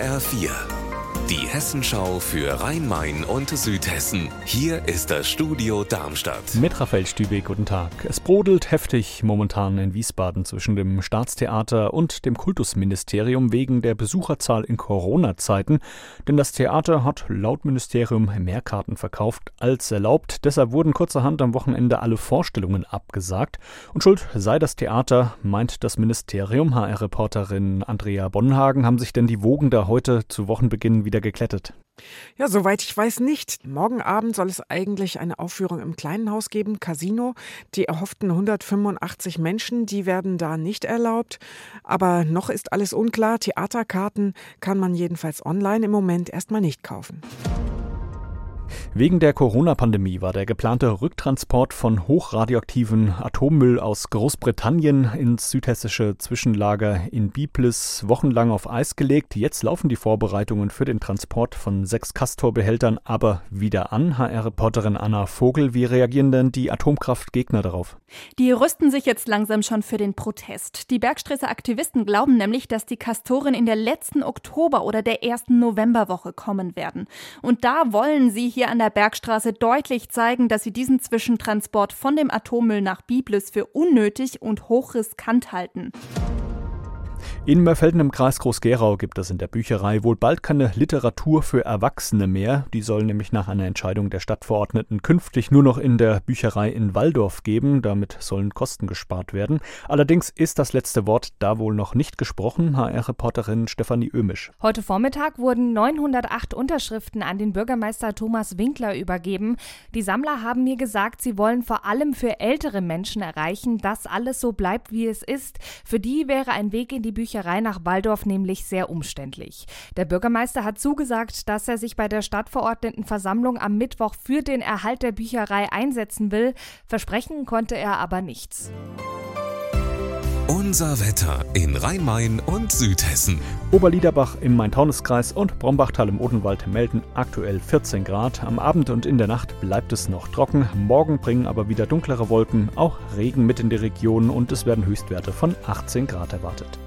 HR4, die Hessenschau für Rhein-Main und Südhessen. Hier ist das Studio Darmstadt. Mit Raphael Stübeck, guten Tag. Es brodelt heftig momentan in Wiesbaden zwischen dem Staatstheater und dem Kultusministerium wegen der Besucherzahl in Corona-Zeiten. Denn das Theater hat laut Ministerium mehr Karten verkauft als erlaubt. Deshalb wurden kurzerhand am Wochenende alle Vorstellungen abgesagt. Und schuld sei das Theater, meint das Ministerium. HR-Reporterin Andrea Bonhagen, haben sich denn die Wogen da heute zu Wochenbeginn wieder geglättet? Ja, soweit ich weiß nicht. Morgen Abend soll es eigentlich eine Aufführung im kleinen Haus geben, Casino. Die erhofften 185 Menschen, die werden da nicht erlaubt. Aber noch ist alles unklar. Theaterkarten kann man jedenfalls online im Moment erstmal nicht kaufen. Wegen der Corona-Pandemie war der geplante Rücktransport von hochradioaktiven Atommüll aus Großbritannien ins südhessische Zwischenlager in Biblis wochenlang auf Eis gelegt. Jetzt laufen die Vorbereitungen für den Transport von 6 Castor-Behältern aber wieder an. HR-Reporterin Anna Vogel, wie reagieren denn die Atomkraftgegner darauf? Die rüsten sich jetzt langsam schon für den Protest. Die Bergstresser Aktivisten glauben nämlich, dass die Castoren in der letzten Oktober- oder der ersten Novemberwoche kommen werden. Und da wollen sie hier an der Bergstraße deutlich zeigen, dass sie diesen Zwischentransport von dem Atommüll nach Biblis für unnötig und hochriskant halten. In Mörfelden im Kreis Groß-Gerau gibt es in der Bücherei wohl bald keine Literatur für Erwachsene mehr. Die soll nämlich nach einer Entscheidung der Stadtverordneten künftig nur noch in der Bücherei in Walldorf geben. Damit sollen Kosten gespart werden. Allerdings ist das letzte Wort da wohl noch nicht gesprochen. HR-Reporterin Stefanie Ömisch. Heute Vormittag wurden 908 Unterschriften an den Bürgermeister Thomas Winkler übergeben. Die Sammler haben mir gesagt, sie wollen vor allem für ältere Menschen erreichen, dass alles so bleibt, wie es ist. Für die wäre ein Weg in die Bücherei nach Walldorf nämlich sehr umständlich. Der Bürgermeister hat zugesagt, dass er sich bei der Stadtverordnetenversammlung am Mittwoch für den Erhalt der Bücherei einsetzen will. Versprechen konnte er aber nichts. Unser Wetter in Rhein-Main und Südhessen. Oberliederbach im Main-Taunus-Kreis und Brombachtal im Odenwald melden aktuell 14 Grad. Am Abend und in der Nacht bleibt es noch trocken. Morgen bringen aber wieder dunklere Wolken, auch Regen mit in die Region und es werden Höchstwerte von 18 Grad erwartet.